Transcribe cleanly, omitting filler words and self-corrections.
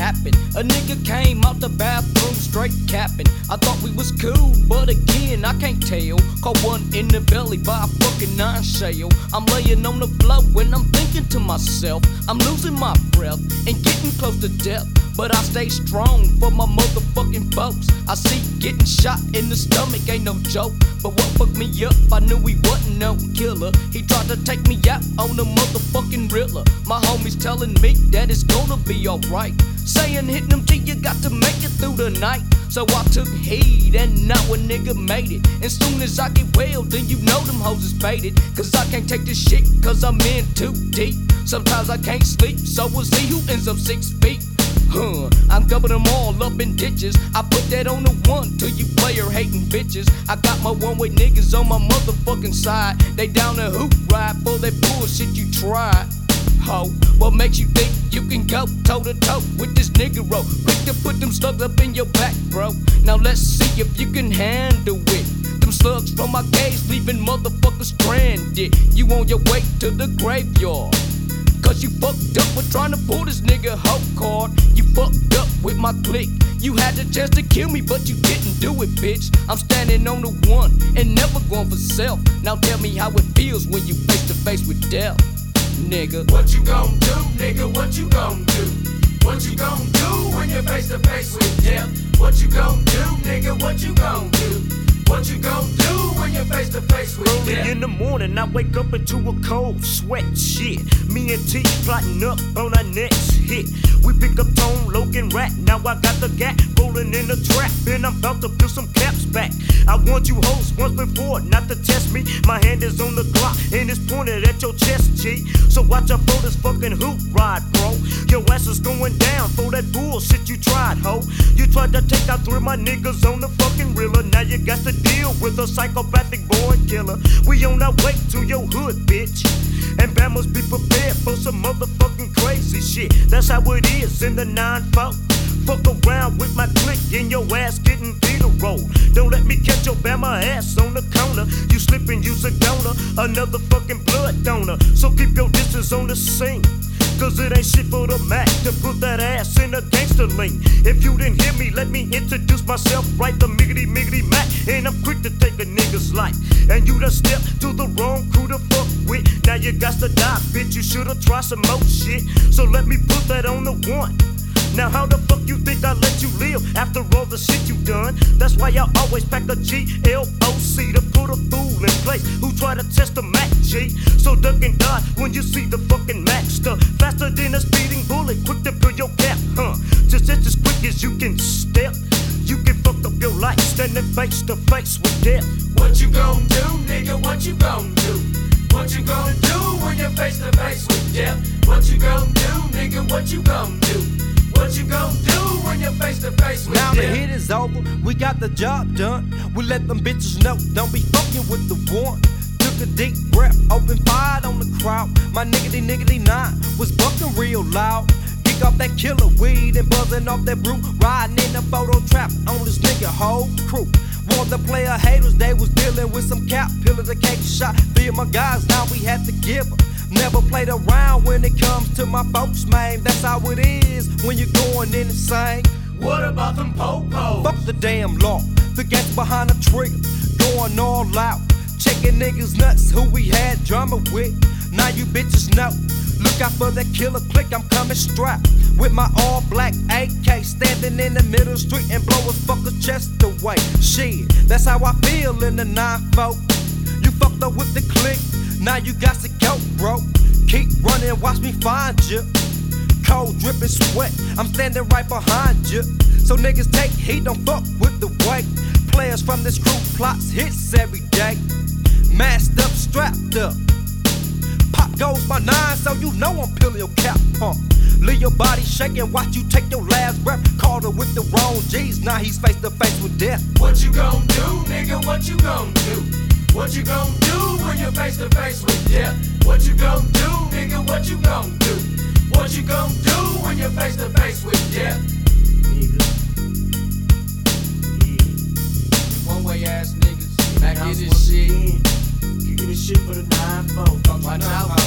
happened. A nigga came out the bathroom straight capping. I thought we was cool, but again, I can't tell. Caught one in the belly by a fucking 9 shell. I'm laying on the floor when I'm thinking to myself, I'm losing my breath and getting close to death. But I stay strong for my motherfucking folks. I see getting shot in the stomach ain't no joke. But what fucked me up, I knew he wasn't no killer. He tried to take me out on the motherfucking Rilla. My homies telling me that it's gonna be alright, saying hitting them till you got to make it through the night. So I took heed and now a nigga made it. And soon as I get well, then you know them hoes is faded. Cause I can't take this shit cause I'm in too deep. Sometimes I can't sleep, so we'll see who ends up 6 feet. I'm dumping them all up in ditches. I put that on the one to you player hating bitches. I got my one-way niggas on my motherfucking side. They down the hoop ride for that bullshit you tried. Ho, what makes you think you can go toe to toe with this nigga roll? Quick to put them slugs up in your back, bro. Now let's see if you can handle it. Them slugs from my cage leaving motherfuckers stranded. You on your way to the graveyard, cause you fucked up with trying to pull this nigga hoe card. You fucked up with my clique. You had the chance to kill me, but you didn't do it, bitch. I'm standing on the one and never going for self. Now tell me how it feels when you face to face with death, nigga. What you gon' do, nigga? What you gon' do? What you gon' do when you're face to face with death? What you gon' do, nigga? What you gon' do? What you gon' do when you're face to face with Early death? in the morning, I wake up into a cold sweat. Shit, me and T plotting up on our next hit. We pick up Tone, Logan, Rat. Now I got the gat rolling in the trap, and I'm about to peel some caps back. I warned you hoes once before not to test me. My hand is on the Glock and it's pointed at your chest, G. So watch out for this fucking hoop ride, bro. Your ass is going down for that bullshit you tried, ho. You tried to take out 3 of my niggas on the fucking Rilla. Now you got to deal with a psychopathic born killer. We on our way to your hood, bitch. And Bammers be prepared for some motherfucking crazy shit. That's how it is in the 9-4. Fuck around with my clique and your ass getting feeder rolled. Don't let me catch your Bama ass on the corner. You slippin', you's a donor, another fucking blood donor. So keep your distance on the scene, cause it ain't shit for the Mac to put that ass in a gangster lean. If you didn't hear me, let me introduce myself right, the Miggity Miggity Mac. And I'm quick to take a nigga's life. And you done stepped to the wrong crew to fuck with. Now you got to die, bitch, you should've tried some more shit. So let me put that on the one. Now how the fuck you think I let you live after all the shit you done? That's why I always pack a GLOC to put a fool in place who try to test the Mac, G. So duck and dodge when you see the fucking Macster. Faster than a speeding bullet, quick to pull your cap, huh? Just as quick as you can step. You can fuck up your life standing face to face with death. What you gon' do, nigga? What you gon' do? What you gon' do when you're face to face with death? What you gon' do, nigga? What you gon' do? What you gon' do when you're face to face with Now the death? hit is over, we got the job done. We let them bitches know, don't be fucking with the one. Took a deep breath, open fired on the crowd. My niggity 9 was bucking real loud. Kick off that killer weed and buzzing off that brew. Riding in the photo trap on this nigga whole crew. Want the player haters, they was dealing with some cap pillars that cake shot. Feel my guys, now we had to give them. Never played around when it comes to my folks, man. That's how it is when you're going insane. What about them po-pos? Fuck the damn law, the gas behind the trigger, going all out. Checking niggas nuts who we had drama with. Now you bitches know, look out for that killer click, I'm coming strapped with my all black AK, standing in the middle of the street and blow a fucker's chest away. Shit, that's how I feel in the 9-4. You fucked up with the click, now you got to go, bro. Keep running, watch me find you. Cold dripping sweat, I'm standing right behind you. So niggas take heat, don't fuck with the weight. Players from this crew plots hits every day. Masked up, strapped up. Pop goes my 9, so you know I'm peeling your cap, huh? Leave your body shaking, watch you take your last breath. Called her with the wrong G's, now he's face to face with death. What you gon' do, nigga? What you gon' do? What you gon' do when you're face to face with death? What you gon' do, nigga? What you gon' do? What you gon' do when you're face to face with death? Nigga. Yeah. One-way ass niggas, back in Once this shit. again, kicking this shit for the 9-4. Watch out.